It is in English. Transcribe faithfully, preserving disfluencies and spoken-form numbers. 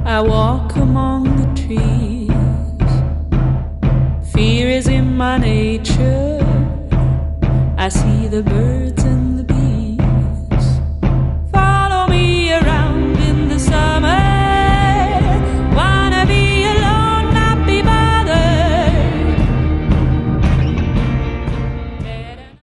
I walk among the trees. Fear is in my nature. I see the birds